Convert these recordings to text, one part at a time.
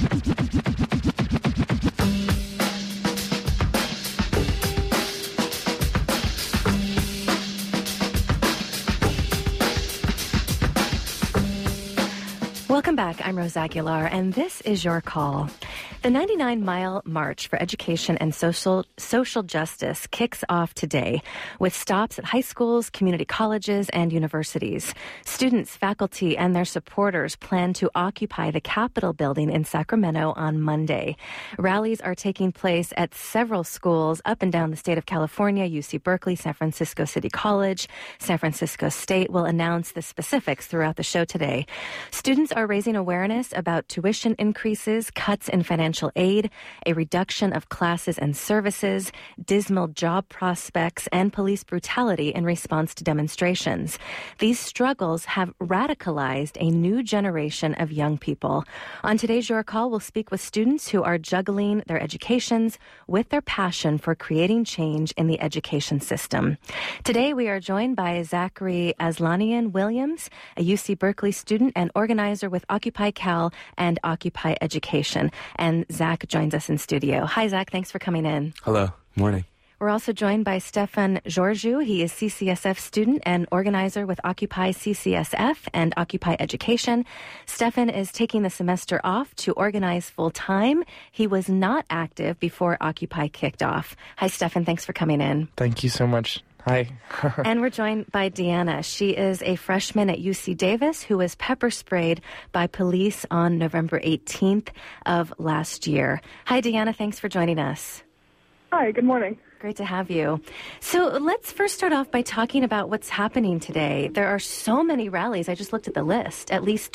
Welcome back. I'm Rose Aguilar, and this is Your Call. The 99-mile March for Education and Social Justice kicks off today with stops at high schools, community colleges, and universities. Students, faculty, and their supporters plan to occupy the Capitol building in Sacramento on Monday. Rallies are taking place at several schools up and down the state of California. UC Berkeley, San Francisco City College, San Francisco State will announce the specifics throughout the show today. Students are raising awareness about tuition increases, cuts in financial aid, a reduction of classes and services, dismal job prospects, and police brutality in response to demonstrations. These struggles have radicalized a new generation of young people. On today's Your Call, we'll speak with students who are juggling their educations with their passion for creating change in the education system. Today, we are joined by Zachary Aslanian Williams, a UC Berkeley student and organizer with Occupy Cal and Occupy Education. And Zach joins us in studio. Hi, Zach. Thanks for coming in. Hello. Morning. We're also joined by Stefan Georgiou. He is CCSF student and organizer with Occupy CCSF and Occupy Education. Stefan is taking the semester off to organize full-time. He was not active before Occupy kicked off. Hi, Stefan. Thanks for coming in. Thank you so much. Hi. And we're joined by Deanna. She is a freshman at UC Davis who was pepper sprayed by police on November 18th of last year. Hi, Deanna. Thanks for joining us. Hi, good morning. Great to have you. So let's first start off by talking about what's happening today. There are so many rallies. I just looked at the list, at least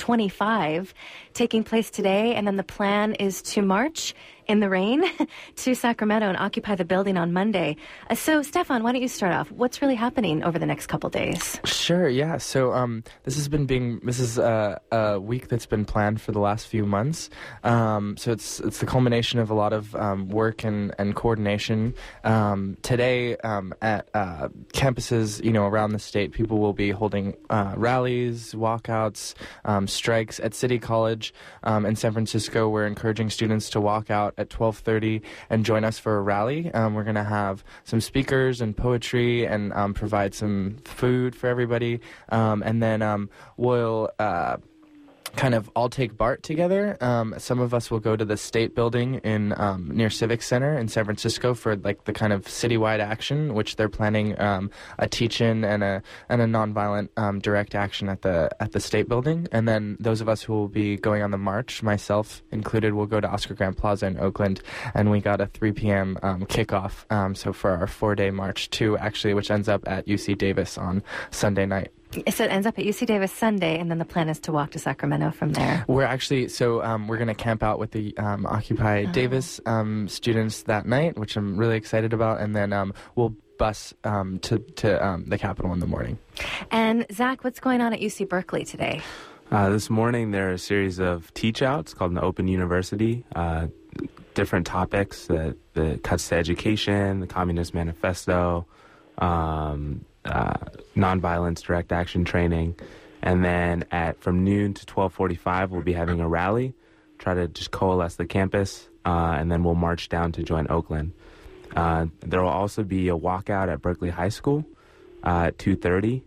25 taking place today. And then the plan is to march in the rain to Sacramento and occupy the building on Monday. So, Stefan, why don't you start off? What's really happening over the next couple days? Sure, yeah. So this is a week that's been planned for the last few months. So it's the culmination of a lot of work and coordination. Today at campuses, around the state, people will be holding rallies, walkouts, strikes. At City College in San Francisco, we're encouraging students to walk out at 12:30 and join us for a rally. We're going to have some speakers and poetry and provide some food for everybody. And then we'll kind of all take BART together. Some of us will go to the State Building in near Civic Center in San Francisco for like the kind of citywide action, which they're planning a teach-in and a nonviolent direct action at the State Building. And then those of us who will be going on the march, myself included, will go to Oscar Grant Plaza in Oakland, and we got a 3 p.m. kickoff. So for our 4-day march too, actually, which ends up at UC Davis on Sunday night. So it ends up at UC Davis Sunday, and then the plan is to walk to Sacramento from there. We're actually, we're going to camp out with the Occupy Davis students that night, which I'm really excited about, and then we'll bus to the Capitol in the morning. And Zach, what's going on at UC Berkeley today? This morning there are a series of teach-outs called an Open University, different topics, the cuts to education, the Communist Manifesto, nonviolence direct action training, and then from noon to 12:45 we'll be having a rally, try to just coalesce the campus, and then we'll march down to join Oakland. There will also be a walkout at Berkeley High School at 2:30,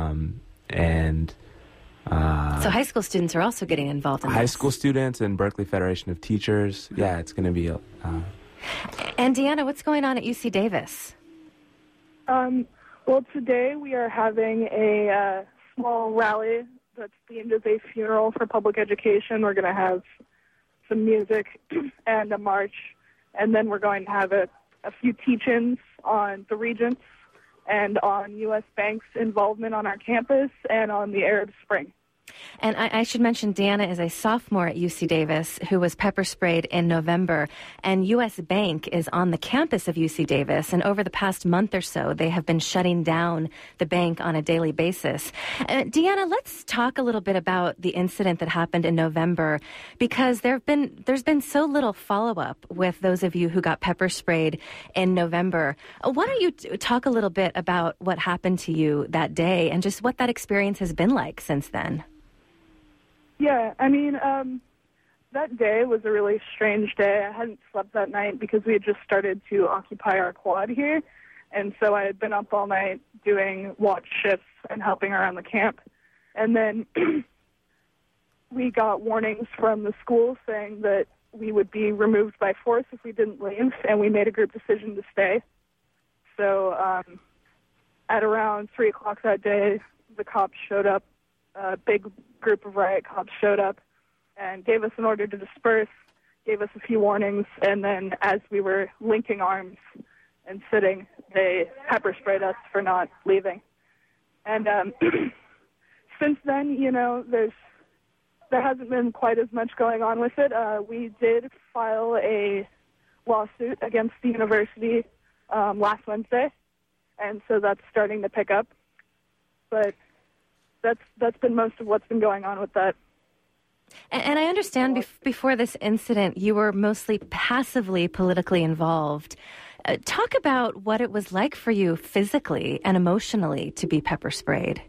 so high school students are also getting involved in high this. School students and Berkeley Federation of Teachers. Yeah, it's going to be And Deanna, what's going on at UC Davis? Well, today we are having a small rally that's themed as a funeral for public education. We're going to have some music and a march, and then we're going to have a few teach-ins on the Regents and on U.S. Bank's involvement on our campus and on the Arab Spring. And I should mention Deanna is a sophomore at UC Davis who was pepper sprayed in November. And U.S. Bank is on the campus of UC Davis. And over the past month or so, they have been shutting down the bank on a daily basis. Deanna, let's talk a little bit about the incident that happened in November, because there's been so little follow-up with those of you who got pepper sprayed in November. Why don't you talk a little bit about what happened to you that day and just what that experience has been like since then? Yeah, I mean, that day was a really strange day. I hadn't slept that night because we had just started to occupy our quad here. And so I had been up all night doing watch shifts and helping around the camp. And then we got warnings from the school saying that we would be removed by force if we didn't leave, and we made a group decision to stay. So at around 3 o'clock that day, the cops showed up. A big group of riot cops showed up and gave us an order to disperse, gave us a few warnings, and then as we were linking arms and sitting, they pepper sprayed us for not leaving. And since then, you know, there hasn't been quite as much going on with it. We did file a lawsuit against the university last Wednesday, and so that's starting to pick up. But that's been most of what's been going on with that. And I understand before this incident, you were mostly passively politically involved. Talk about what it was like for you physically and emotionally to be pepper sprayed.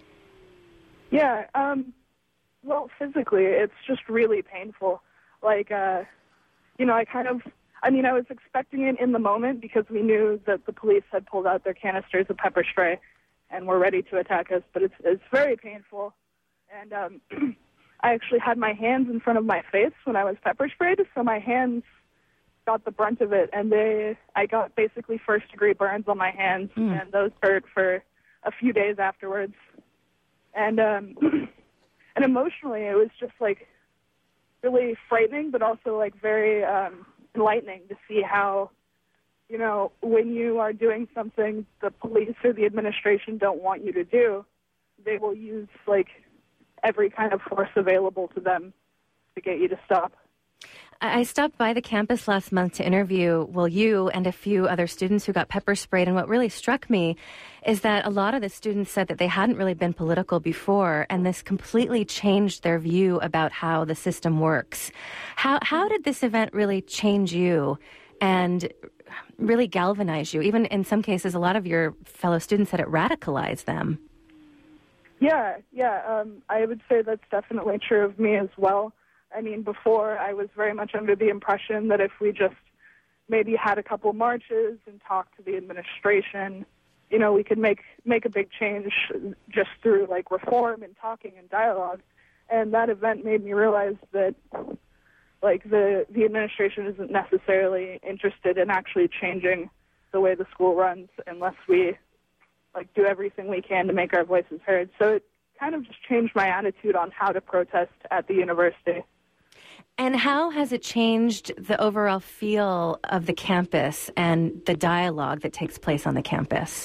Yeah, well, physically, it's just really painful. Like, you know, I was expecting it in the moment because we knew that the police had pulled out their canisters of pepper spray and were ready to attack us, but it's very painful. And I actually had my hands in front of my face when I was pepper sprayed, so my hands got the brunt of it, and I got basically first-degree burns on my hands, and those hurt for a few days afterwards. And and emotionally, it was just, like, really frightening, but also, like, very enlightening to see how, you know, when you are doing something the police or the administration don't want you to do, they will use, like, every kind of force available to them to get you to stop. I stopped by the campus last month to interview, you and a few other students who got pepper sprayed. And what really struck me is that a lot of the students said that they hadn't really been political before, and this completely changed their view about how the system works. How did this event really change you and really galvanize you? Even in some cases, a lot of your fellow students said it radicalized them. Yeah. I would say that's definitely true of me as well. I mean, before I was very much under the impression that if we just maybe had a couple marches and talked to the administration, you know, we could make a big change just through, like, reform and talking and dialogue. And that event made me realize that, like, the administration isn't necessarily interested in actually changing the way the school runs unless we, like, do everything we can to make our voices heard. So it kind of just changed my attitude on how to protest at the university. And how has it changed the overall feel of the campus and the dialogue that takes place on the campus?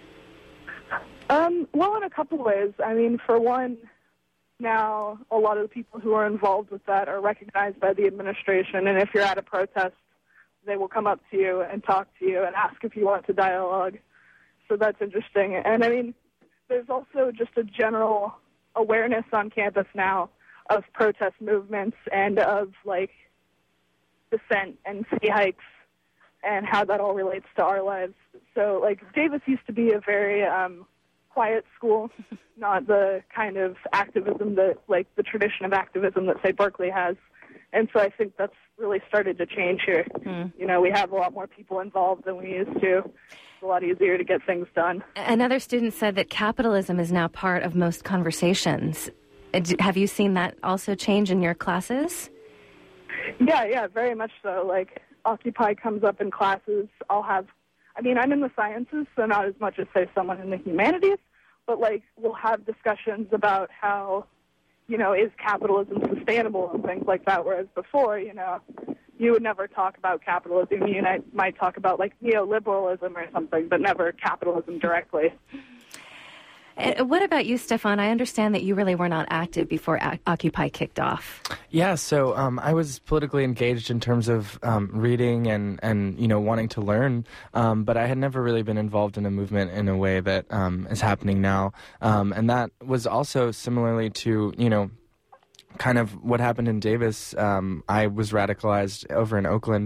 Well, in a couple ways. I mean, for one, now a lot of the people who are involved with that are recognized by the administration, and if you're at a protest, they will come up to you and talk to you and ask if you want to dialogue. So that's interesting. And I mean, there's also just a general awareness on campus now of protest movements and of, like, dissent and city hikes and how that all relates to our lives. So, like, Davis used to be a very quiet school, not the kind of activism that, like, the tradition of activism that, say, Berkeley has. And so I think that's really started to change here. You know, we have a lot more people involved than we used to. It's a lot easier to get things done. Another student said that capitalism is now part of most conversations. Have you seen that also change in your classes? Yeah, very much so. Like, Occupy comes up in classes. I'm in the sciences, so not as much as, say, someone in the humanities, but, like, we'll have discussions about how, you know, is capitalism sustainable and things like that, whereas before, you know, you would never talk about capitalism. You might talk about, like, neoliberalism or something, but never capitalism directly. What about you, Stefan? I understand that you really were not active before Occupy kicked off. Yeah, so I was politically engaged in terms of reading and you know, wanting to learn, but I had never really been involved in a movement in a way that is happening now. And that was also similarly to, you know, kind of what happened in Davis. I was radicalized over in Oakland.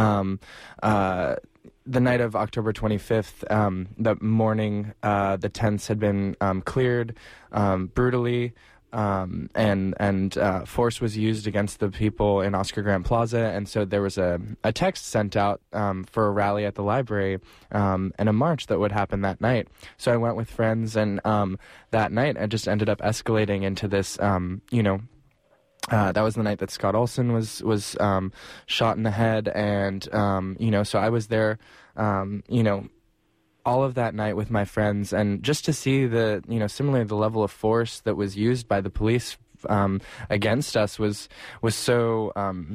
The night of October 25th, the morning, the tents had been cleared brutally force was used against the people in Oscar Grant Plaza, and so there was a text sent out for a rally at the library and a march that would happen that night. So I went with friends, and that night I just ended up escalating into this, that was the night that Scott Olson was shot in the head, and so I was there, all of that night with my friends, and just to see similarly the level of force that was used by the police against us was so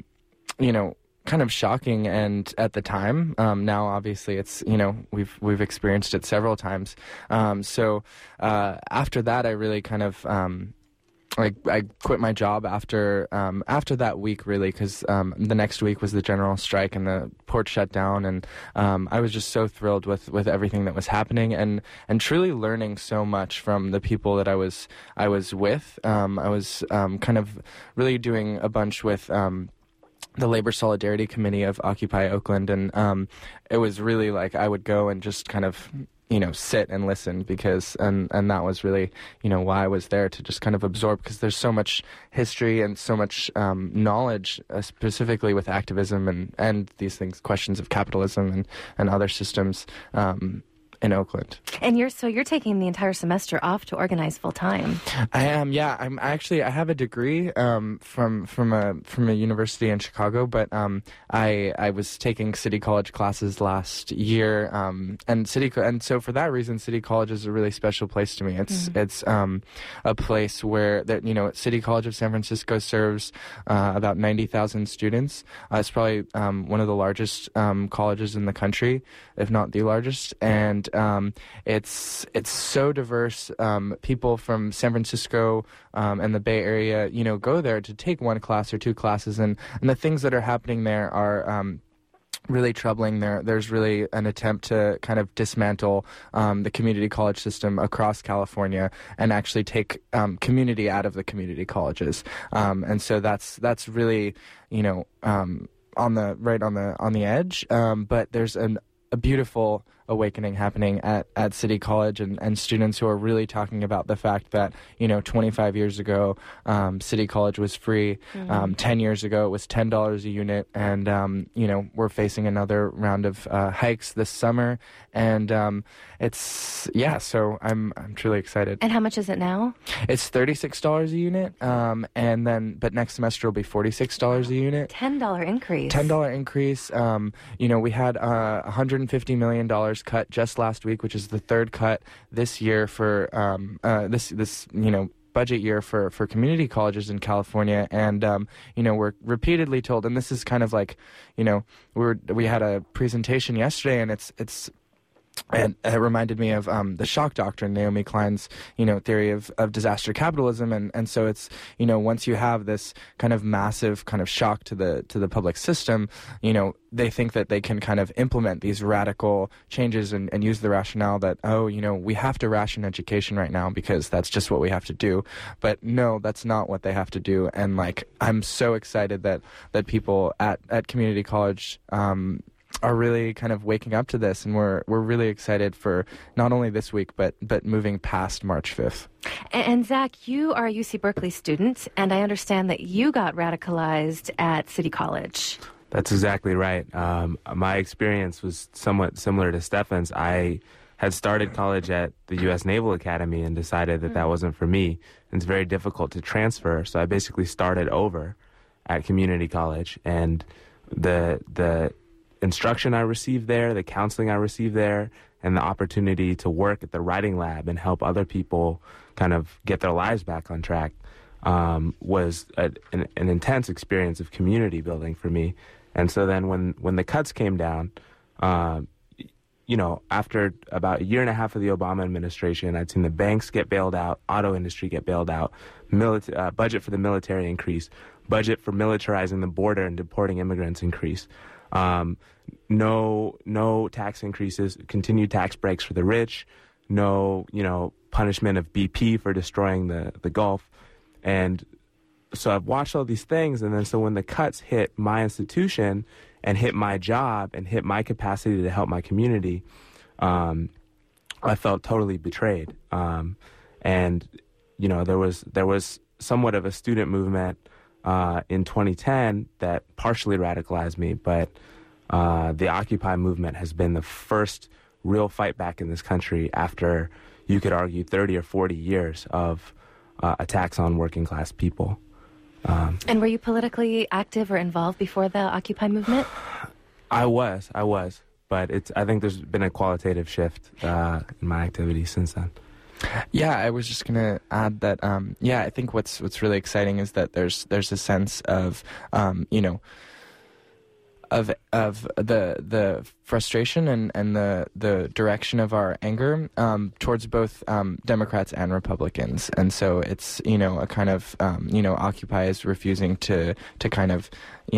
kind of shocking. And at the time, now obviously it's we've experienced it several times. So after that, I really kind of I quit my job after that week, really, because the next week was the general strike and the port shut down, and I was just so thrilled with everything that was happening, and truly learning so much from the people that I was with. I was kind of really doing a bunch with the Labor Solidarity Committee of Occupy Oakland, and it was really like I would go and just kind of sit and listen, because and that was really why I was there, to just kind of absorb, because there's so much history and so much knowledge, specifically with activism and these things, questions of capitalism and other systems in Oakland. And you're taking the entire semester off to organize full time. I am, yeah. I have a degree from a university in Chicago, but I was taking City College classes last year, and so for that reason, City College is a really special place to me. It's a place where City College of San Francisco serves about 90,000 students. It's probably one of the largest colleges in the country, if not the largest, and it's so diverse. People from San Francisco and the Bay Area, go there to take one class or two classes, and the things that are happening there are really troubling. There's really an attempt to kind of dismantle the community college system across California and actually take community out of the community colleges, and so that's really on the edge. But there's a beautiful awakening happening at City College, and students who are really talking about the fact that 25 years ago City College was free. 10 years ago it was $10 a unit, and we're facing another round of hikes this summer, and so I'm truly excited. And how much is it now? It's $36 a unit, but next semester will be $46 a unit. $10 increase. $10 increase. We had $150 million cut just last week, which is the third cut this year for this budget year for community colleges in California, and we're repeatedly told, and this is kind of like we had a presentation yesterday, and and it reminded me of the shock doctrine, Naomi Klein's theory of disaster capitalism, and so it's once you have this kind of massive kind of shock to the public system, they think that they can kind of implement these radical changes and use the rationale that we have to ration education right now because that's just what we have to do. But no, that's not what they have to do. And I'm so excited that people at community college are really kind of waking up to this, and we're really excited for not only this week but moving past March 5th. And Zach, you are a UC Berkeley student, and I understand that you got radicalized at City College. That's exactly right. My experience was somewhat similar to Stefan's. I had started college at the U.S. Naval Academy and decided that wasn't for me. And it's very difficult to transfer, so I basically started over at community college. And the instruction I received there, the counseling I received there, and the opportunity to work at the writing lab and help other people kind of get their lives back on track was an intense experience of community building for me. And so then when the cuts came down, after about a year and a half of the Obama administration, I'd seen the banks get bailed out, auto industry get bailed out, budget for the military increase, budget for militarizing the border and deporting immigrants increase. No tax increases, continued tax breaks for the rich, no, punishment of BP for destroying the Gulf. And so I've watched all these things, and then so when the cuts hit my institution and hit my job and hit my capacity to help my community, I felt totally betrayed. And, there was somewhat of a student movement in 2010 that partially radicalized me, but the Occupy movement has been the first real fight back in this country after, you could argue, 30 or 40 years of attacks on working class people. And were you politically active or involved before the Occupy movement? I was, but I think there's been a qualitative shift in my activities since then. Yeah, I was just gonna add that. I think what's really exciting is that there's a sense of of the frustration and the direction of our anger towards both Democrats and Republicans, and so it's a kind of Occupy is refusing to kind of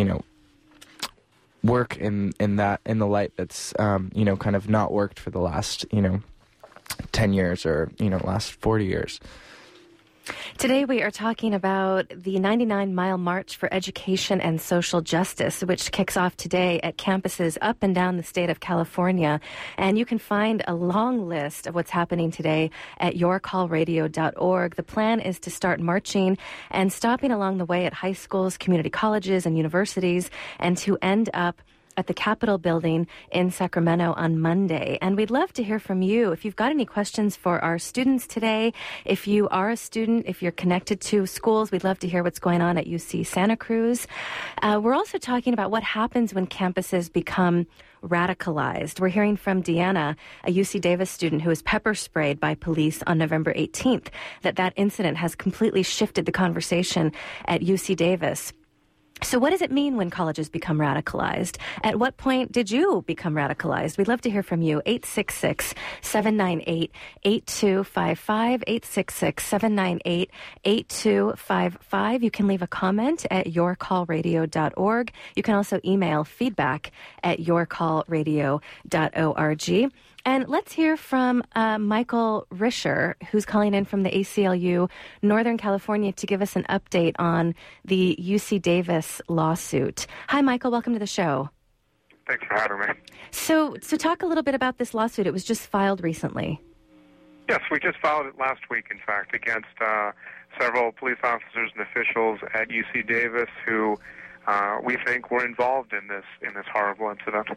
work in the light that's kind of not worked for the last 10 years or last 40 years. Today we are talking about the 99-mile March for Education and Social Justice, which kicks off today at campuses up and down the state of California. And you can find a long list of what's happening today at yourcallradio.org. The plan is to start marching and stopping along the way at high schools, community colleges, and universities, and to end up at the Capitol building in Sacramento on Monday. And we'd love to hear from you. If you've got any questions for our students today, if you are a student, if you're connected to schools, we'd love to hear what's going on at UC Santa Cruz. We're also talking about what happens when campuses become radicalized. We're hearing from Deanna, a UC Davis student who was pepper sprayed by police on November 18th, that incident has completely shifted the conversation at UC Davis. So what does it mean when colleges become radicalized? At what point did you become radicalized? We'd love to hear from you. 866-798-8255, 866-798-8255. You can leave a comment at yourcallradio.org. You can also email feedback at yourcallradio.org. And let's hear from Michael Risher, who's calling in from the ACLU, Northern California, to give us an update on the UC Davis lawsuit. Hi, Michael. Welcome to the show. Thanks for having me. So talk a little bit about this lawsuit. It was just filed recently. Yes, we just filed it last week, in fact, against several police officers and officials at UC Davis who we think were involved in this horrible incident.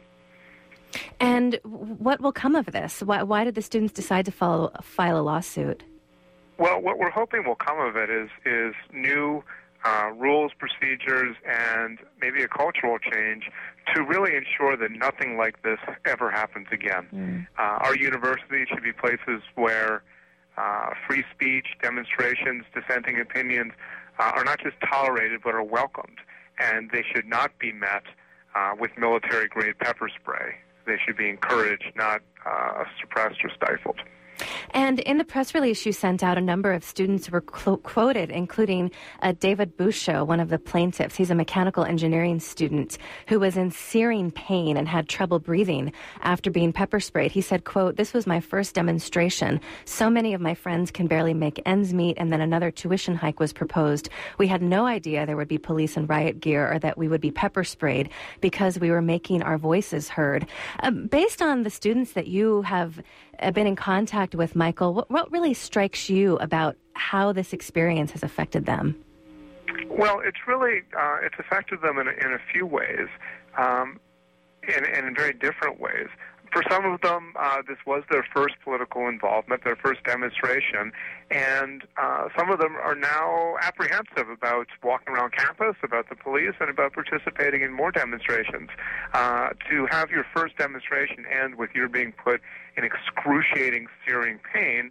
And what will come of this? Why did the students decide to file a lawsuit? Well, what we're hoping will come of it is new rules, procedures, and maybe a cultural change to really ensure that nothing like this ever happens again. Our universities should be places where free speech, demonstrations, dissenting opinions are not just tolerated but are welcomed, and they should not be met with military-grade pepper spray. They should be encouraged, not suppressed or stifled. And in the press release you sent out, a number of students were quoted, including David Busho, one of the plaintiffs. He's a mechanical engineering student who was in searing pain and had trouble breathing after being pepper sprayed. He said, quote, "This was my first demonstration. So many of my friends can barely make ends meet, and then another tuition hike was proposed. We had no idea there would be police and riot gear or that we would be pepper sprayed because we were making our voices heard." Based on the students that you have been in contact with, Michael, what really strikes you about how this experience has affected them? Well, it's really it's affected them in a few ways, and in very different ways. For some of them, this was their first political involvement, their first demonstration, and some of them are now apprehensive about walking around campus, about the police, and about participating in more demonstrations. To have your first demonstration end with you being put in excruciating, searing pain,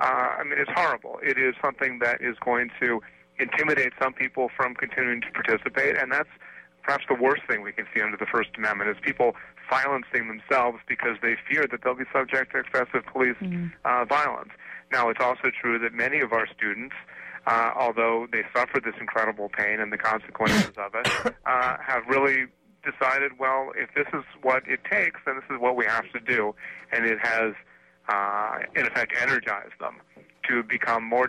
it's horrible. It is something that is going to intimidate some people from continuing to participate, and that's perhaps the worst thing we can see under the First Amendment, is people silencing themselves because they fear that they'll be subject to excessive police violence. Now, it's also true that many of our students, although they suffered this incredible pain and the consequences of it, have really decided, well, if this is what it takes, then this is what we have to do. And it has, in effect, energized them to become more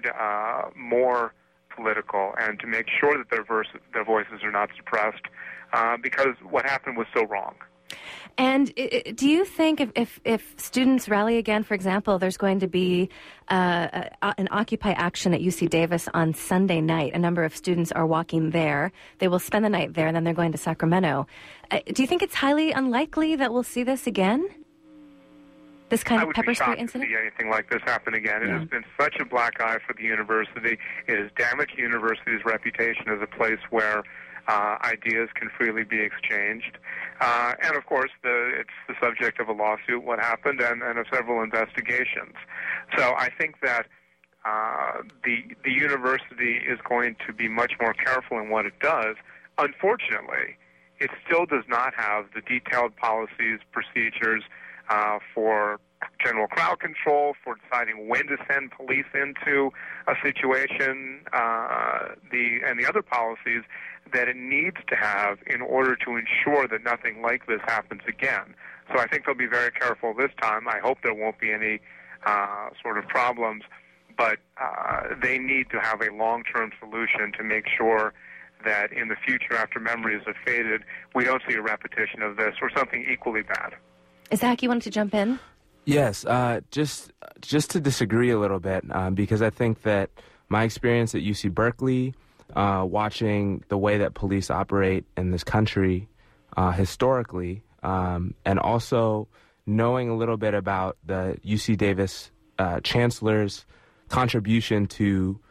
political and to make sure that their voices are not suppressed, because what happened was so wrong. And do you think if students rally again, for example, there's going to be an Occupy action at UC Davis on Sunday night. A number of students are walking there. They will spend the night there, and then they're going to Sacramento. Do you think it's highly unlikely that we'll see this again? This kind of pepper spray incident? I would be shocked to see anything like this happen again. It has been such a black eye for the university. It has damaged the university's reputation as a place where ideas can freely be exchanged. And, of course, it's the subject of a lawsuit, what happened, and of several investigations. So I think that the university is going to be much more careful in what it does. Unfortunately, it still does not have the detailed policies, procedures for general crowd control, for deciding when to send police into a situation, and the other policies that it needs to have in order to ensure that nothing like this happens again. So I think they'll be very careful this time. I hope there won't be any sort of problems, but they need to have a long-term solution to make sure that in the future, after memories have faded, we don't see a repetition of this or something equally bad. Zach, you wanted to jump in? Yes, just to disagree a little bit, because I think that my experience at UC Berkeley, watching the way that police operate in this country historically, and also knowing a little bit about the UC Davis chancellor's contribution to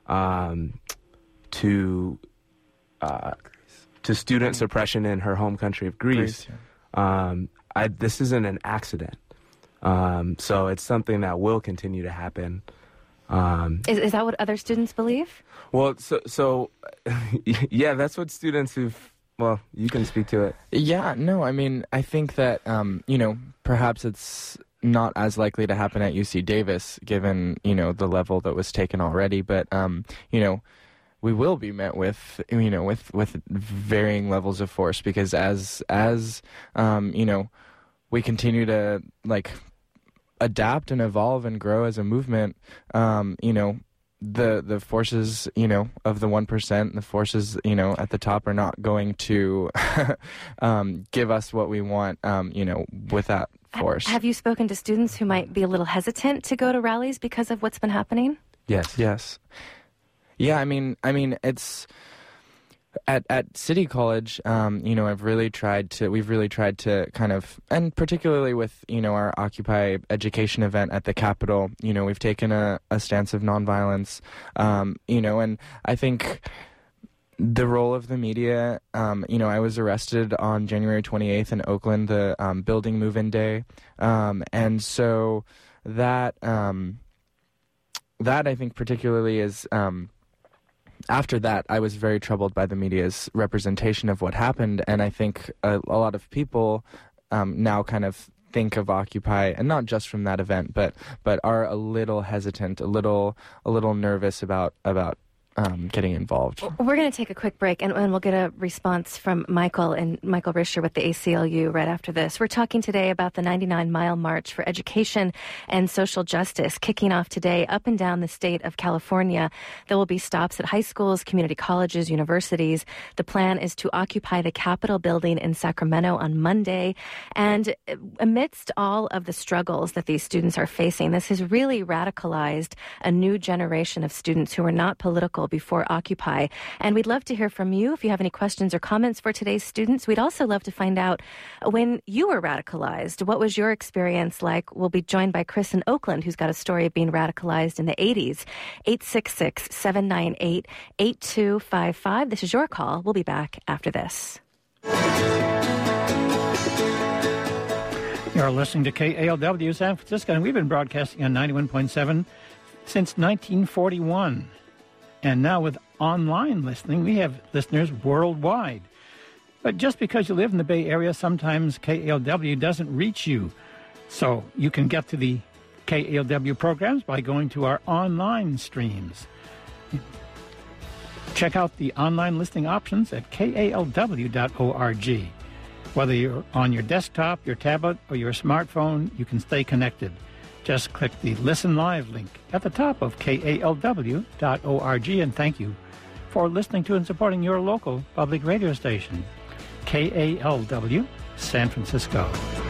student suppression in her home country of Greece. This isn't an accident. So it's something that will continue to happen. Is that what other students believe? Well, so yeah, that's what students well, you can speak to it. Yeah, no, I mean, I think that, perhaps it's not as likely to happen at UC Davis, given, the level that was taken already, but, we will be met with, with varying levels of force, because as we continue to, adapt and evolve and grow as a movement, the forces, of the 1%, the forces, at the top are not going to give us what we want, with that force. Have you spoken to students who might be a little hesitant to go to rallies because of what's been happening? Yes. Yeah, I mean, it's at City College. We've really tried to kind of, and particularly with our Occupy education event at the Capitol, we've taken a stance of nonviolence. And I think the role of the media. I was arrested on January 28th in Oakland, the building move-in day, and so that I think particularly is. After that, I was very troubled by the media's representation of what happened, and I think a lot of people now kind of think of Occupy, and not just from that event, but are a little hesitant, a little nervous about getting involved. We're going to take a quick break, and we'll get a response from Michael Risher with the ACLU right after this. We're talking today about the 99-mile march for education and social justice kicking off today up and down the state of California. There will be stops at high schools, community colleges, universities. The plan is to occupy the Capitol building in Sacramento on Monday. And amidst all of the struggles that these students are facing, this has really radicalized a new generation of students who are not political before Occupy. And we'd love to hear from you if you have any questions or comments for today's students. We'd also love to find out when you were radicalized. What was your experience like? We'll be joined by Chris in Oakland, who's got a story of being radicalized in the 80s. 866-798-8255. This is your call. We'll be back after this. You're listening to KALW San Francisco, and we've been broadcasting on 91.7 since 1941. And now with online listening, we have listeners worldwide. But just because you live in the Bay Area, sometimes KALW doesn't reach you. So you can get to the KALW programs by going to our online streams. Check out the online listening options at kalw.org. Whether you're on your desktop, your tablet, or your smartphone, you can stay connected. Just click the Listen Live link at the top of kalw.org, and thank you for listening to and supporting your local public radio station. KALW, San Francisco.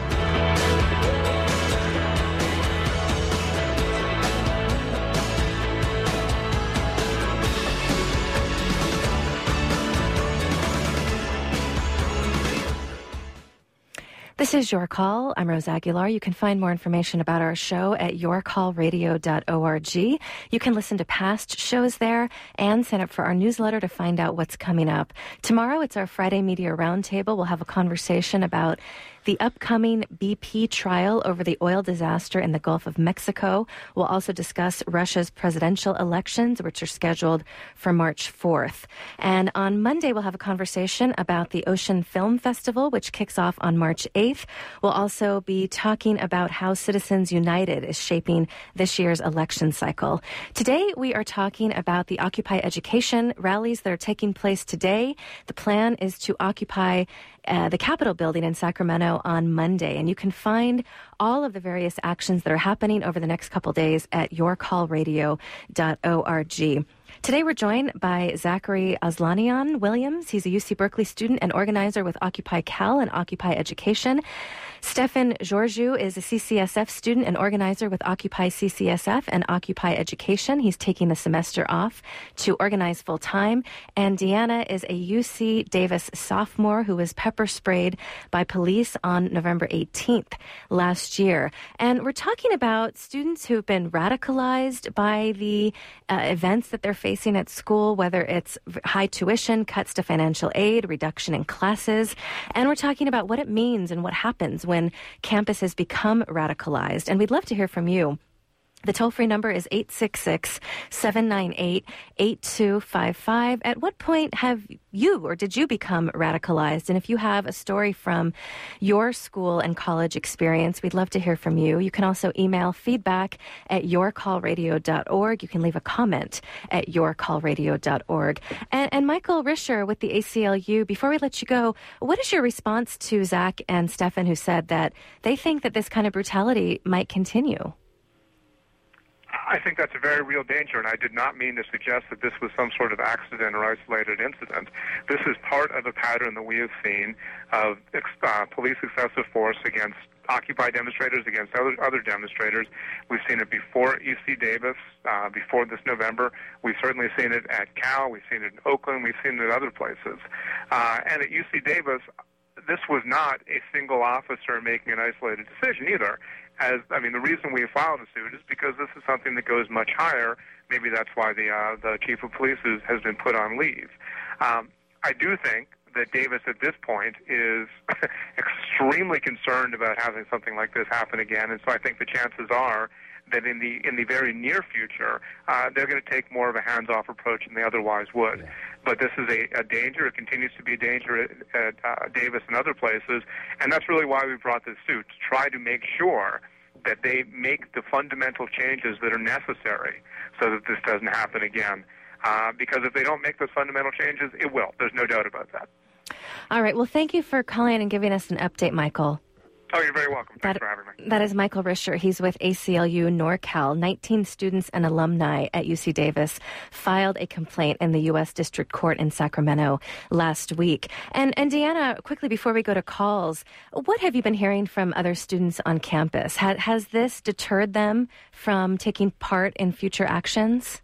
This is Your Call. I'm Rose Aguilar. You can find more information about our show at yourcallradio.org. You can listen to past shows there and sign up for our newsletter to find out what's coming up. Tomorrow, it's our Friday Media Roundtable. We'll have a conversation about the upcoming BP trial over the oil disaster in the Gulf of Mexico. We'll also discuss Russia's presidential elections, which are scheduled for March 4th. And on Monday, we'll have a conversation about the Ocean Film Festival, which kicks off on March 8th. We'll also be talking about how Citizens United is shaping this year's election cycle. Today, we are talking about the Occupy Education rallies that are taking place today. The plan is to occupy the Capitol building in Sacramento on Monday. And you can find all of the various actions that are happening over the next couple days at yourcallradio.org. Today we're joined by Zachary Aslanian Williams. He's a UC Berkeley student and organizer with Occupy Cal and Occupy Education. Stefan Georgiou is a CCSF student and organizer with Occupy CCSF and Occupy Education. He's taking the semester off to organize full-time. And Deanna is a UC Davis sophomore who was pepper sprayed by police on November 18th last year. And we're talking about students who've been radicalized by the events that they're facing at school, whether it's high tuition, cuts to financial aid, reduction in classes. And we're talking about what it means and what happens when campuses become radicalized. And we'd love to hear from you. The toll-free number is 866-798-8255. At what point have you or did you become radicalized? And if you have a story from your school and college experience, we'd love to hear from you. You can also email feedback at yourcallradio.org. You can leave a comment at yourcallradio.org. And Michael Risher with the ACLU, before we let you go, what is your response to Zach and Stefan, who said that they think that this kind of brutality might continue? I think that's a very real danger, and I did not mean to suggest that this was some sort of accident or isolated incident. This is part of a pattern that we have seen of police excessive force against Occupy demonstrators, against other demonstrators. We've seen it before UC Davis, before this November. We've certainly seen it at Cal. We've seen it in Oakland. We've seen it at other places. And at UC Davis, this was not a single officer making an isolated decision either. The reason we filed a suit is because this is something that goes much higher. Maybe that's why the chief of police has been put on leave. I do think that Davis at this point is extremely concerned about having something like this happen again, and so I think the chances are that in the very near future, they're going to take more of a hands-off approach than they otherwise would. Yeah. But this is a danger. It continues to be a danger at Davis and other places, and that's really why we brought this suit, to try to make sure that they make the fundamental changes that are necessary so that this doesn't happen again. Because if they don't make those fundamental changes, it will. There's no doubt about that. All right. Well, thank you for calling and giving us an update, Michael. Oh, you're very welcome. Thanks for having me. That is Michael Risher. He's with ACLU NorCal. 19 students and alumni at UC Davis filed a complaint in the U.S. District Court in Sacramento last week. And Deanna, quickly before we go to calls, what have you been hearing from other students on campus? Has this deterred them from taking part in future actions?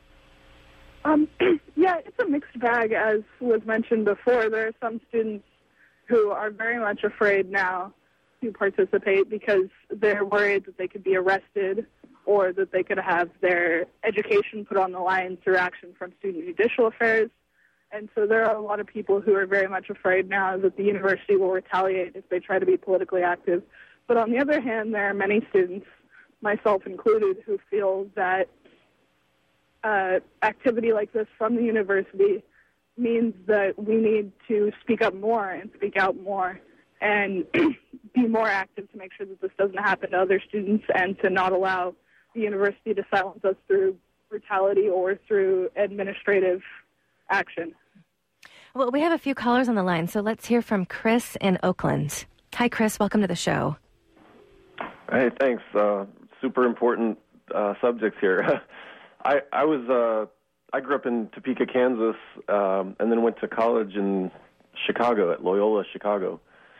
Yeah, it's a mixed bag, as was mentioned before. There are some students who are very much afraid now to participate because they're worried that they could be arrested or that they could have their education put on the line through action from Student Judicial Affairs. And so there are a lot of people who are very much afraid now that the university will retaliate if they try to be politically active. But on the other hand, there are many students, myself included, who feel that activity like this from the university means that we need to speak up more and speak out more and be more active to make sure that this doesn't happen to other students and to not allow the university to silence us through brutality or through administrative action. Well, we have a few callers on the line, so let's hear from Chris in Oakland. Hi, Chris. Welcome to the show. Hey, thanks. Super important subjects here. I grew up in Topeka, Kansas, and then went to college in Chicago at Loyola Chicago.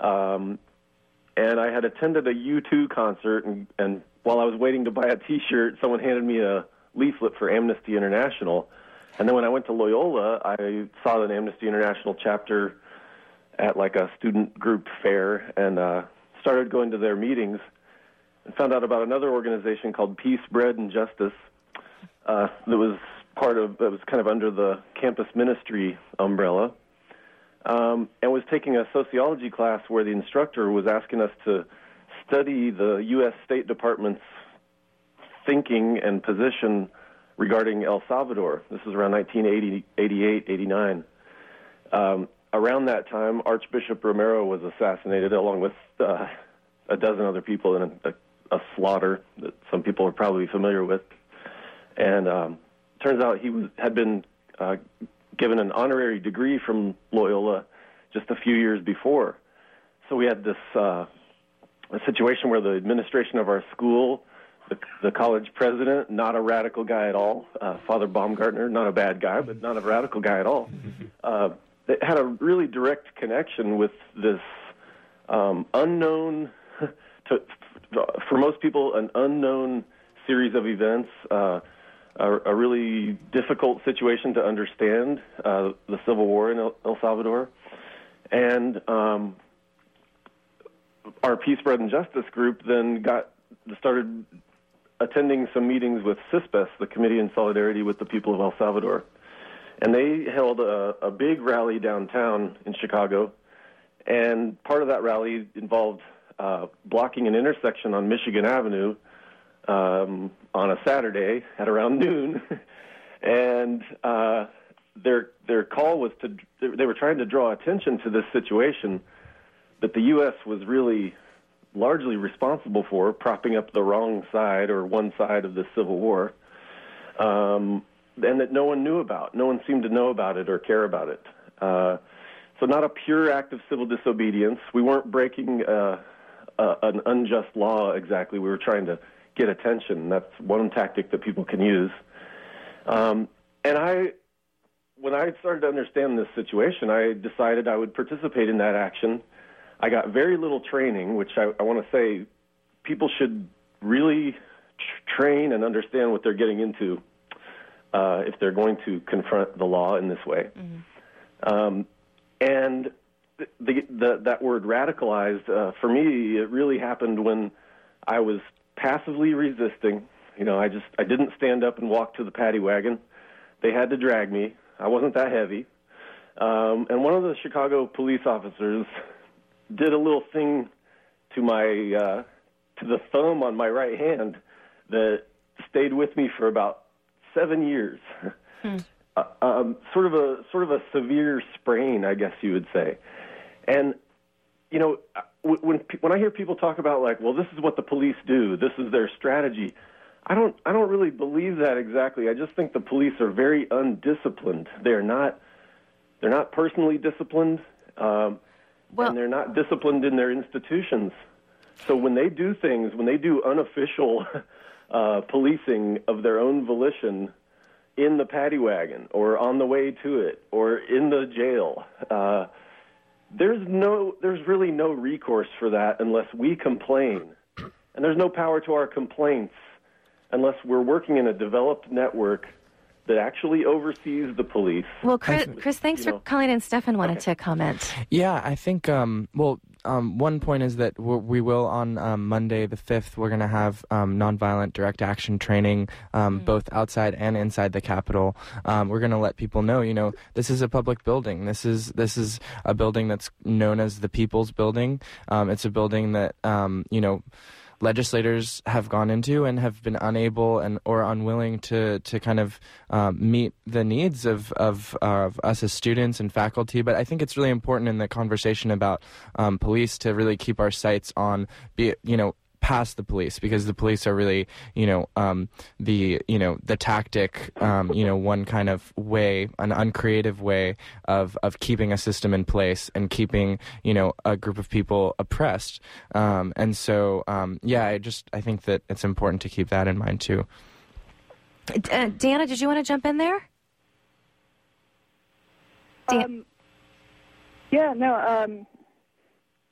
And I had attended a U2 concert, and while I was waiting to buy a T-shirt, someone handed me a leaflet for Amnesty International. And then when I went to Loyola, I saw an Amnesty International chapter at like a student group fair, and started going to their meetings, and found out about another organization called Peace, Bread, and Justice that was kind of under the campus ministry umbrella, and was taking a sociology class where the instructor was asking us to study the U.S. State Department's thinking and position regarding El Salvador. This is around 1988, 89. Around that time, Archbishop Romero was assassinated, along with a dozen other people in a slaughter that some people are probably familiar with. And turns out he had been given an honorary degree from Loyola just a few years before. So we had this a situation where the administration of our school, the college president, not a radical guy at all, Father Baumgartner, not a bad guy, but not a radical guy at all, it had a really direct connection with this unknown, for most people, an unknown series of events, a really difficult situation to understand, the Civil War in El Salvador. And our Peace, Bread, and Justice group then started attending some meetings with CISPES, the Committee in Solidarity with the People of El Salvador. And they held a big rally downtown in Chicago, and part of that rally involved blocking an intersection on Michigan Avenue on a Saturday at around noon. And their call was they were trying to draw attention to this situation that the U.S. was really largely responsible for, propping up the wrong side or one side of the Civil War, and that no one knew about. No one seemed to know about it or care about it. So not a pure act of civil disobedience. We weren't breaking an unjust law exactly. We were trying to get attention. That's one tactic that people can use. And when I started to understand this situation, I decided I would participate in that action. I got very little training, which I want to say people should really train and understand what they're getting into if they're going to confront the law in this way. Mm-hmm. And that word radicalized, for me, it really happened when I was passively resisting. You know, I didn't stand up and walk to the paddy wagon. They had to drag me. I wasn't that heavy. And one of the Chicago police officers did a little thing to the thumb on my right hand that stayed with me for about 7 years. Sort of a severe sprain, I guess you would say. And you know, when I hear people talk about like, well, this is what the police do, this is their strategy, I don't really believe that exactly. I just think the police are very undisciplined. They're not personally disciplined. And they're not disciplined in their institutions. So when they do things, when they do unofficial policing of their own volition in the paddy wagon or on the way to it or in the jail, there's really no recourse for that unless we complain. And there's no power to our complaints unless we're working in a developed network that actually oversees the police. Well, Chris, thanks for calling in. Stefan wanted to comment. Yeah, I think, one point is that we will on Monday the 5th, we're going to have nonviolent direct action training, both outside and inside the Capitol. We're going to let people know, you know, this is a public building. This is a building that's known as the People's Building. It's a building that, legislators have gone into and have been unable or unwilling to kind of meet the needs of us as students and faculty. But I think it's really important in the conversation about police to really keep our sights on, past the police, because the police are really, the tactic, one kind of way, an uncreative way of keeping a system in place and keeping, a group of people oppressed. And so, I think that it's important to keep that in mind too. Deanna, did you want to jump in there?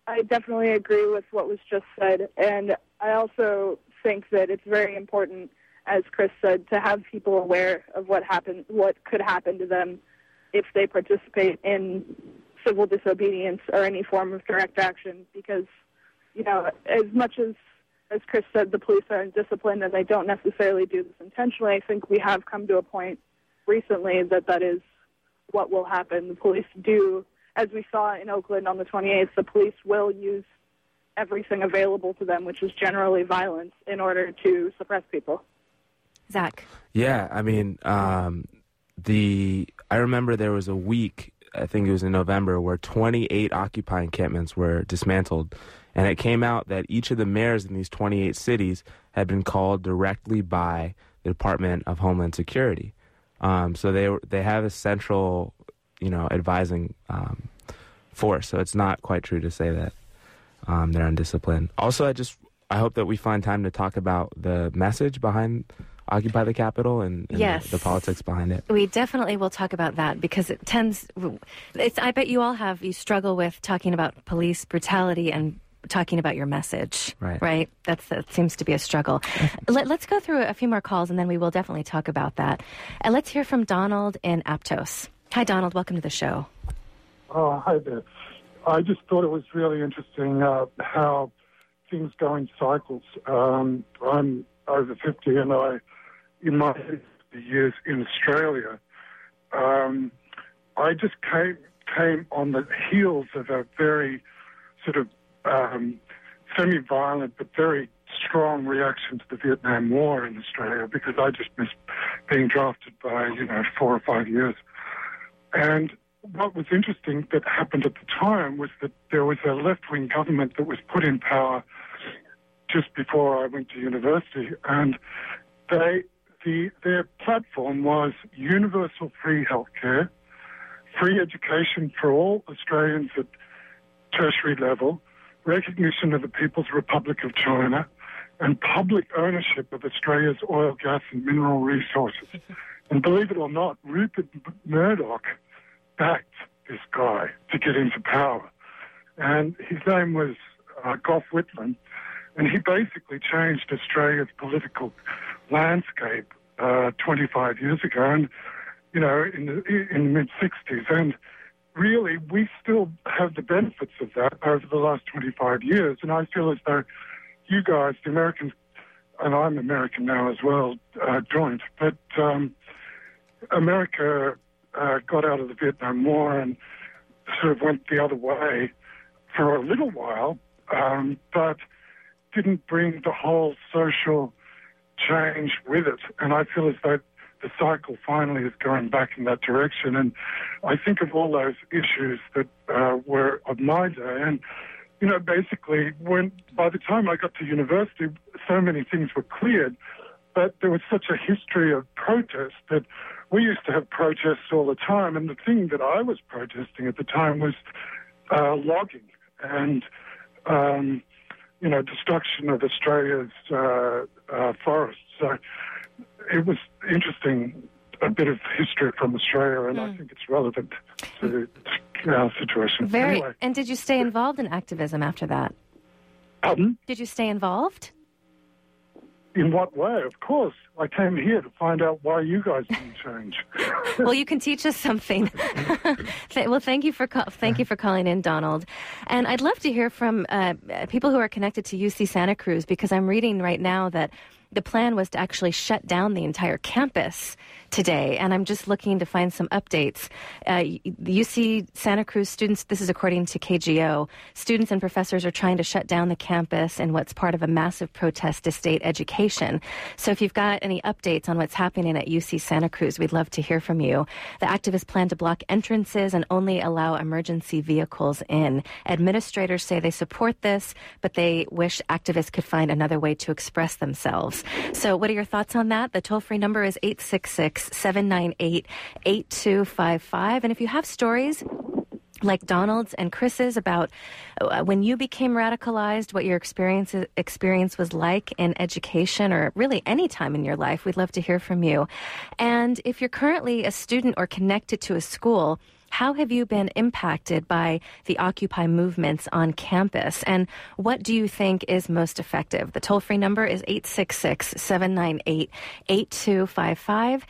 I definitely agree with what was just said, and I also think that it's very important, as Chris said, to have people aware of what could happen to them if they participate in civil disobedience or any form of direct action, because, you know, as much as Chris said, the police are indisciplined and they don't necessarily do this intentionally, I think we have come to a point recently that is what will happen. The police do, as we saw in Oakland on the 28th, the police will use everything available to them, which is generally violence, in order to suppress people. Zach? Yeah, I mean, I remember there was a week, I think it was in November, where 28 Occupy encampments were dismantled. And it came out that each of the mayors in these 28 cities had been called directly by the Department of Homeland Security. So they have a central, advising force. So it's not quite true to say that they're undisciplined. Also, I hope that we find time to talk about the message behind Occupy the Capitol and yes. the politics behind it. We definitely will talk about that, because I bet you you struggle with talking about police brutality and talking about your message, right? That seems to be a struggle. Let's go through a few more calls, and then we will definitely talk about that. Let's hear from Donald in Aptos. Hi, Donald. Welcome to the show. Oh, hi there. I just thought it was really interesting how things go in cycles. I'm over 50, and in my years in Australia, I just came on the heels of a very sort of semi-violent but very strong reaction to the Vietnam War in Australia, because I just missed being drafted by 4 or 5 years. And what was interesting that happened at the time was that there was a left-wing government that was put in power just before I went to university, and their platform was universal free healthcare, free education for all Australians at tertiary level, recognition of the People's Republic of China, and public ownership of Australia's oil, gas, and mineral resources. And believe it or not, Rupert Murdoch backed this guy to get into power. And his name was Gough Whitlam, and he basically changed Australia's political landscape 25 years ago, and in the mid-60s. And really, we still have the benefits of that over the last 25 years. And I feel as though you guys, the Americans, and I'm American now as well, joined, but America got out of the Vietnam War and sort of went the other way for a little while, but didn't bring the whole social change with it. And I feel as though the cycle finally is going back in that direction. And I think of all those issues that were of my day. And, basically, by the time I got to university, so many things were cleared, but there was such a history of protest that we used to have protests all the time. And the thing that I was protesting at the time was logging and, destruction of Australia's forests. So it was interesting, a bit of history from Australia, and I think it's relevant to our situation. Anyway. And did you stay involved in activism after that? Pardon? Did you stay involved? In what way? Of course. I came here to find out why you guys didn't change. Well, you can teach us something. Well, thank you for calling in, Donald. And I'd love to hear from people who are connected to UC Santa Cruz, because I'm reading right now that the plan was to actually shut down the entire campus today, and I'm just looking to find some updates. The UC Santa Cruz students, this is according to KGO, students and professors are trying to shut down the campus in what's part of a massive protest to state education. So if you've got any updates on what's happening at UC Santa Cruz, we'd love to hear from you. The activists plan to block entrances and only allow emergency vehicles in. Administrators say they support this, but they wish activists could find another way to express themselves. So what are your thoughts on that? The toll-free number is 866-798-8255. And if you have stories like Donald's and Chris's about when you became radicalized, what your experience was like in education or really any time in your life, we'd love to hear from you. And if you're currently a student or connected to a school, How have you been impacted by the Occupy movements on campus, and what do you think is most effective? The toll-free number is 866-798-8255,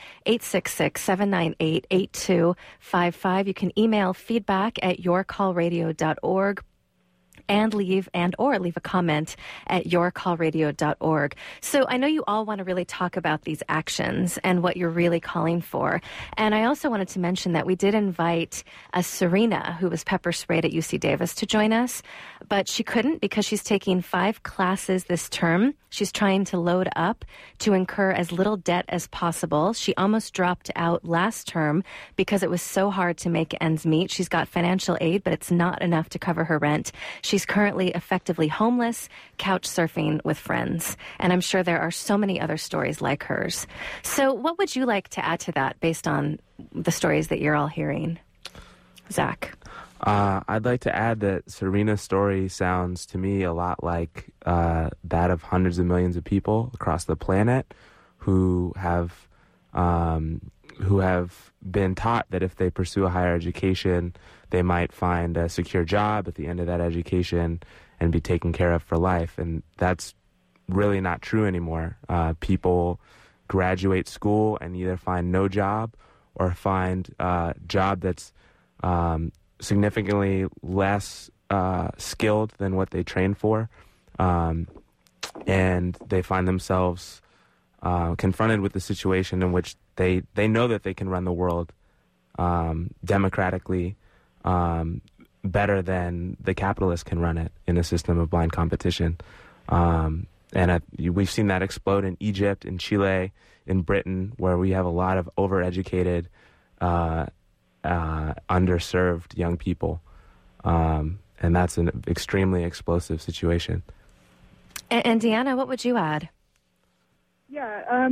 866-798-8255. You can email feedback@yourcallradio.org. and leave a comment at yourcallradio.org. So I know you all want to really talk about these actions and what you're really calling for. And I also wanted to mention that we did invite Serena, who was pepper sprayed at UC Davis, to join us, but she couldn't because she's taking 5 classes this term. She's trying to load up to incur as little debt as possible. She almost dropped out last term because it was so hard to make ends meet. She's got financial aid, but it's not enough to cover her rent. She's currently effectively homeless, couch surfing with friends. And I'm sure there are so many other stories like hers. So what would you like to add to that based on the stories that you're all hearing? Zach? I'd like to add that Serena's story sounds to me a lot like that of hundreds of millions of people across the planet who have been taught that if they pursue a higher education, they might find a secure job at the end of that education and be taken care of for life. And that's really not true anymore. People graduate school and either find no job or find a job that's significantly less skilled than what they trained for. And they find themselves confronted with the situation in which they know that they can run the world democratically better than the capitalists can run it in a system of blind competition. We've seen that explode in Egypt, in Chile, in Britain, where we have a lot of overeducated, underserved young people. And that's an extremely explosive situation. And Deanna, what would you add? Yeah,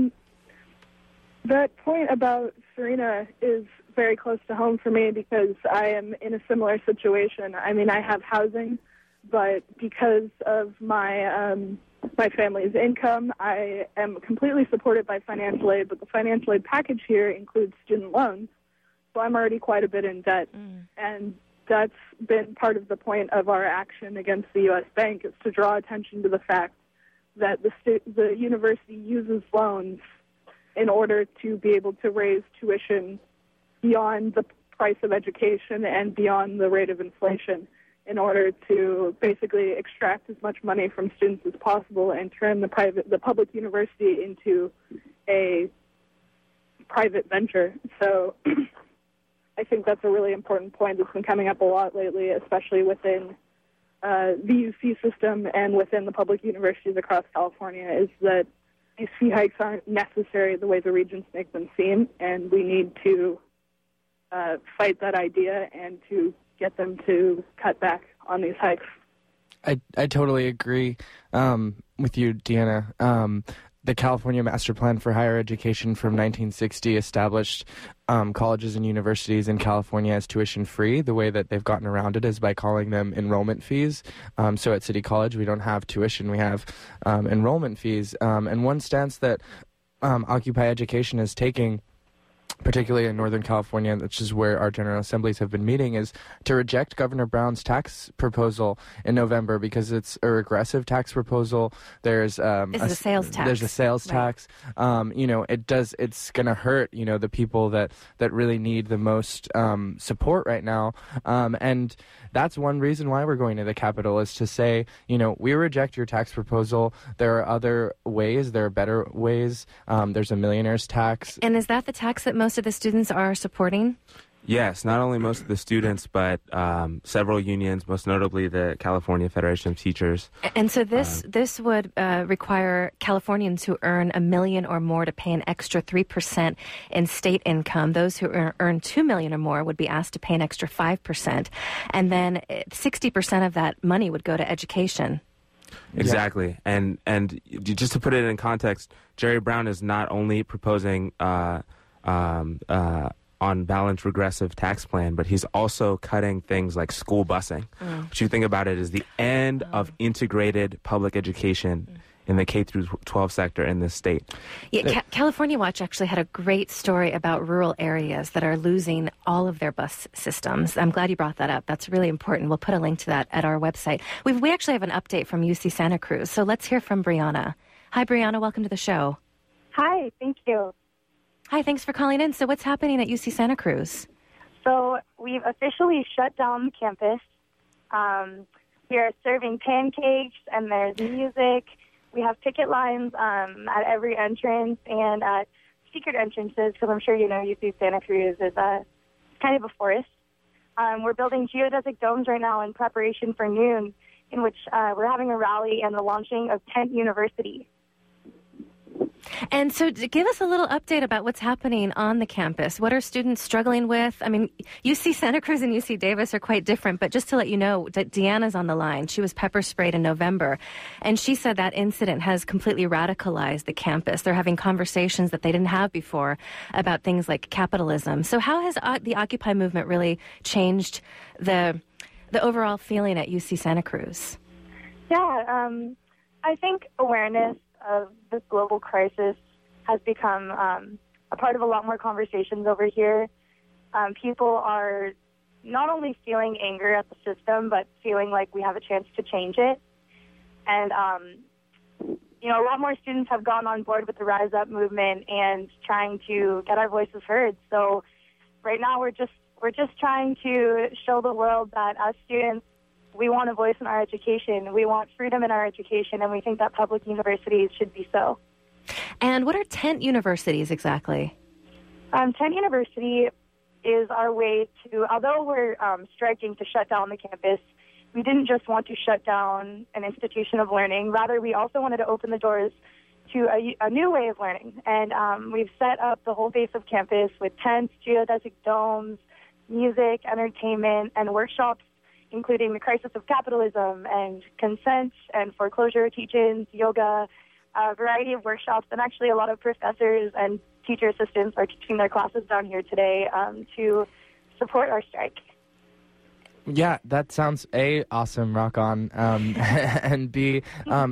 that point about Serena is very close to home for me because I am in a similar situation. I mean, I have housing, but because of my my family's income, I am completely supported by financial aid, but the financial aid package here includes student loans, so I'm already quite a bit in debt. And that's been part of the point of our action against the U.S. Bank, is to draw attention to the fact that the university uses loans in order to be able to raise tuition beyond the price of education and beyond the rate of inflation in order to basically extract as much money from students as possible and turn the public university into a private venture. So I think that's a really important point that's been coming up a lot lately, especially within the UC system and within the public universities across California, is that these fee hikes aren't necessary the way the regents make them seem, and we need to fight that idea and to get them to cut back on these hikes. I totally agree with you, Deanna. The California Master Plan for Higher Education from 1960 established colleges and universities in California as tuition-free. The way that they've gotten around it is by calling them enrollment fees. So at City College, we don't have tuition, we have enrollment fees. And one stance that Occupy Education is taking, particularly in Northern California, which is where our General Assemblies have been meeting, is to reject Governor Brown's tax proposal in November because it's a regressive tax proposal. There's a sales tax. There's a sales tax. It's going to hurt, the people that really need the most support right now. And that's one reason why we're going to the Capitol, is to say, we reject your tax proposal. There are other ways. There are better ways. There's a millionaire's tax. And is that the tax that most of the students are supporting? Yes, not only most of the students, but several unions, most notably the California Federation of Teachers. And so this would require Californians who earn $1 million or more to pay an extra 3% in state income. Those who earn $2 million or more would be asked to pay an extra 5%. And then 60% of that money would go to education. Exactly. Yeah. And just to put it in context, Jerry Brown is not only proposing on balance regressive tax plan, but he's also cutting things like school busing, which you think about it is the end of integrated public education in the K through 12 sector in this state. Yeah, California Watch actually had a great story about rural areas that are losing all of their bus systems. I'm glad you brought that up. That's really important. We'll put a link to that at our website. We actually have an update from UC Santa Cruz, so let's hear from Brianna. Hi, Brianna. Welcome to the show. Hi, thank you. Hi, thanks for calling in. So what's happening at UC Santa Cruz? So we've officially shut down the campus. We are serving pancakes, and there's music. We have picket lines at every entrance and at secret entrances, because I'm sure you know UC Santa Cruz is kind of a forest. We're building geodesic domes right now in preparation for noon, in which we're having a rally and the launching of Tent University. And so give us a little update about what's happening on the campus. What are students struggling with? I mean, UC Santa Cruz and UC Davis are quite different, but just to let you know, Deanna's on the line. She was pepper sprayed in November, and she said that incident has completely radicalized the campus. They're having conversations that they didn't have before about things like capitalism. So how has the Occupy movement really changed the overall feeling at UC Santa Cruz? Yeah, I think awareness of this global crisis has become a part of a lot more conversations over here. People are not only feeling anger at the system, but feeling like we have a chance to change it. And, a lot more students have gone on board with the Rise Up movement and trying to get our voices heard. So right now we're just trying to show the world that as students, we want a voice in our education. We want freedom in our education, and we think that public universities should be so. And what are tent universities exactly? Tent University is our way to, although we're striking to shut down the campus, we didn't just want to shut down an institution of learning. Rather, we also wanted to open the doors to a new way of learning. And we've set up the whole face of campus with tents, geodesic domes, music, entertainment, and workshops, including the crisis of capitalism and consent and foreclosure teach-ins, yoga, a variety of workshops, and actually a lot of professors and teacher assistants are teaching their classes down here today to support our strike. Yeah, that sounds awesome, rock on, and B,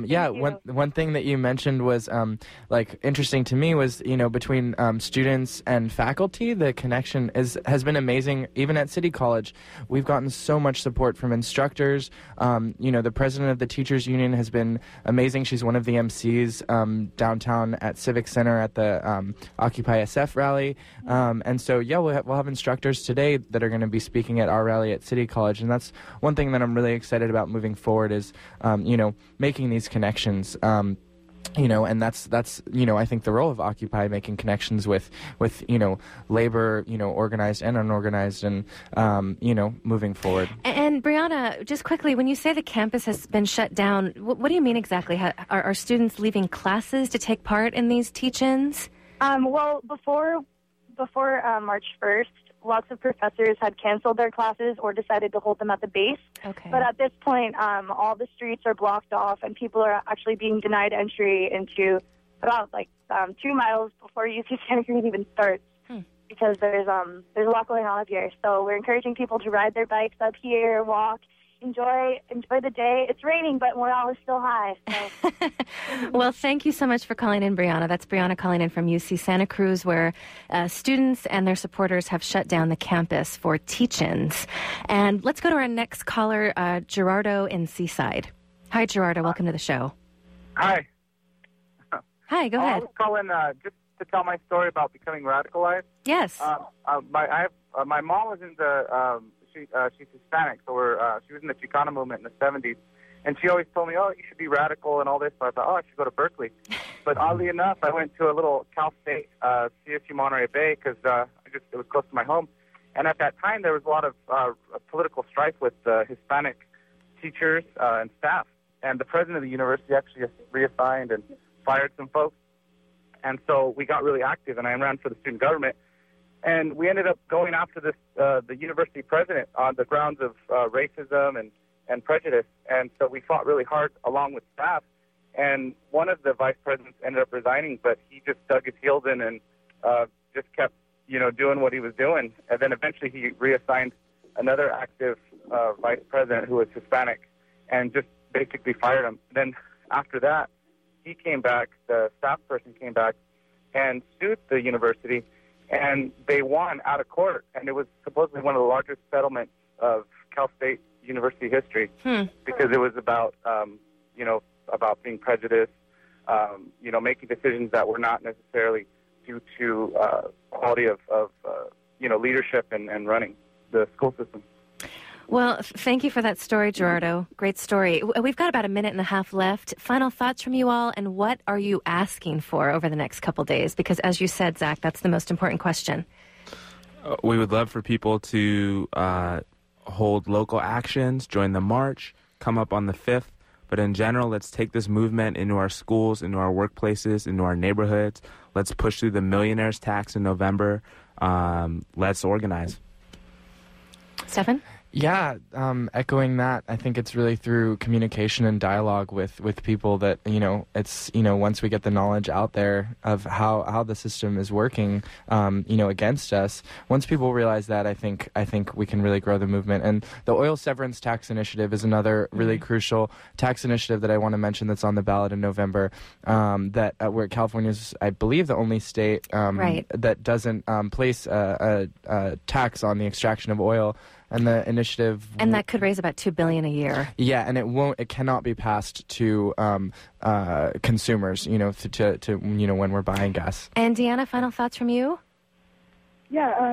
one thing that you mentioned was interesting to me was between students and faculty, the connection has been amazing. Even at City College, we've gotten so much support from instructors. The president of the Teachers Union has been amazing. She's one of the MCs downtown at Civic Center at the Occupy SF rally, and so we'll have instructors today that are going to be speaking at our rally at City College. And that's one thing that I'm really excited about moving forward is, making these connections, and that's I think the role of Occupy, making connections with labor, organized and unorganized, and, moving forward. And Brianna, just quickly, when you say the campus has been shut down, what do you mean exactly? Are students leaving classes to take part in these teach-ins? Well, before March 1st, lots of professors had canceled their classes or decided to hold them at the base. Okay. But at this point, all the streets are blocked off, and people are actually being denied entry into about 2 miles before UC Santa Cruz even starts, because there's a lot going on up here. So we're encouraging people to ride their bikes up here, walk, enjoy the day. It's raining, but morale is still high. So. Well, thank you so much for calling in, Brianna. That's Brianna calling in from UC Santa Cruz, where students and their supporters have shut down the campus for teach-ins. And let's go to our next caller, Gerardo in Seaside. Hi, Gerardo. Welcome to the show. Hi. Hi, go ahead. I was calling just to tell my story about becoming radicalized. Yes. My mom was in the... she's Hispanic, so she was in the Chicano movement in the 70s, and she always told me, oh, you should be radical and all this, so I thought, oh, I should go to Berkeley. But oddly enough, I went to a little Cal State, CSU Monterey Bay, because it was close to my home, and at that time there was a lot of political strife with Hispanic teachers and staff, and the president of the university actually reassigned and fired some folks, and so we got really active, and I ran for the student government. And we ended up going after the university president on the grounds of racism and prejudice. And so we fought really hard along with staff. And one of the vice presidents ended up resigning, but he just dug his heels in and just kept, doing what he was doing. And then eventually he reassigned another active vice president who was Hispanic and just basically fired him. Then after that, he came back, the staff person came back and sued the university, and they won out of court. And it was supposedly one of the largest settlements of Cal State University history because it was about, about being prejudiced, making decisions that were not necessarily due to quality of leadership and running the school system. Well, thank you for that story, Gerardo. Great story. We've got about a minute and a half left. Final thoughts from you all, and what are you asking for over the next couple days? Because as you said, Zach, that's the most important question. We would love for people to hold local actions, join the march, come up on the 5th. But in general, let's take this movement into our schools, into our workplaces, into our neighborhoods. Let's push through the millionaire's tax in November. Let's organize. Stefan? Yeah, echoing that, I think it's really through communication and dialogue with people that, it's, once we get the knowledge out there of how the system is working, against us, once people realize that, I think we can really grow the movement. And the oil severance tax initiative is another really crucial tax initiative that I want to mention that's on the ballot in November, where California's, I believe, the only state that doesn't place a tax on the extraction of oil. And the initiative, and that could raise about $2 billion a year. Yeah, and it cannot be passed to consumers, to when we're buying gas. And Deanna, final thoughts from you? Yeah,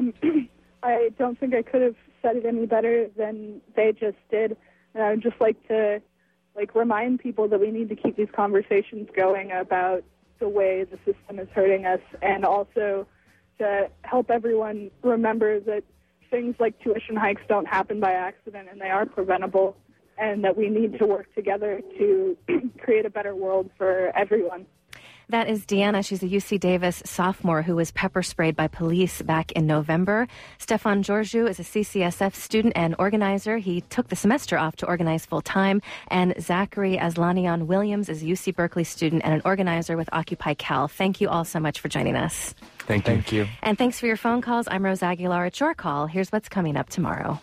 I don't think I could have said it any better than they just did. And I would just like to remind people that we need to keep these conversations going about the way the system is hurting us, and also to help everyone remember that things like tuition hikes don't happen by accident, and they are preventable, and that we need to work together to create a better world for everyone. That is Deanna. She's a UC Davis sophomore who was pepper sprayed by police back in November. Stefan Georgiou is a CCSF student and organizer. He took the semester off to organize full-time. And Zachary Aslanian Williams is a UC Berkeley student and an organizer with Occupy Cal. Thank you all so much for joining us. Thank you. And thanks for your phone calls. I'm Rose Aguilar. It's your call. Here's what's coming up tomorrow.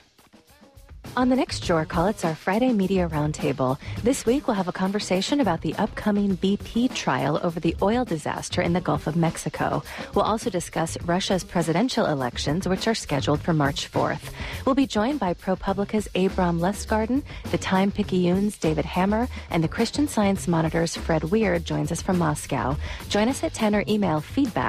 On the next Your Call, it's our Friday Media Roundtable. This week, we'll have a conversation about the upcoming BP trial over the oil disaster in the Gulf of Mexico. We'll also discuss Russia's presidential elections, which are scheduled for March 4th. We'll be joined by ProPublica's Abram Lustgarten, the Time-Picayune's David Hammer, and the Christian Science Monitor's Fred Weird joins us from Moscow. Join us at 10 or email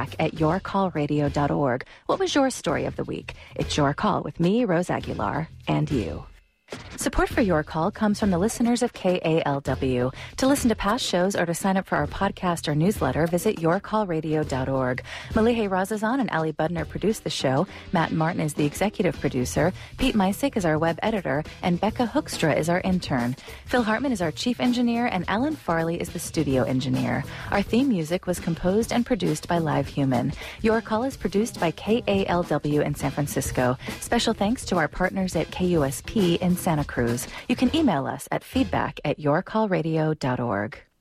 feedback@yourcallradio.org. What was your story of the week? It's Your Call with me, Rose Aguilar, and you. Support for Your Call comes from the listeners of KALW. To listen to past shows or to sign up for our podcast or newsletter, visit yourcallradio.org. Malihe Razazan and Ali Budner produce the show. Matt Martin is the executive producer. Pete Meisick is our web editor. And Becca Hookstra is our intern. Phil Hartman is our chief engineer. And Alan Farley is the studio engineer. Our theme music was composed and produced by Live Human. Your Call is produced by KALW in San Francisco. Special thanks to our partners at KUSP in Santa Cruz. You can email us at feedback@yourcallradio.org.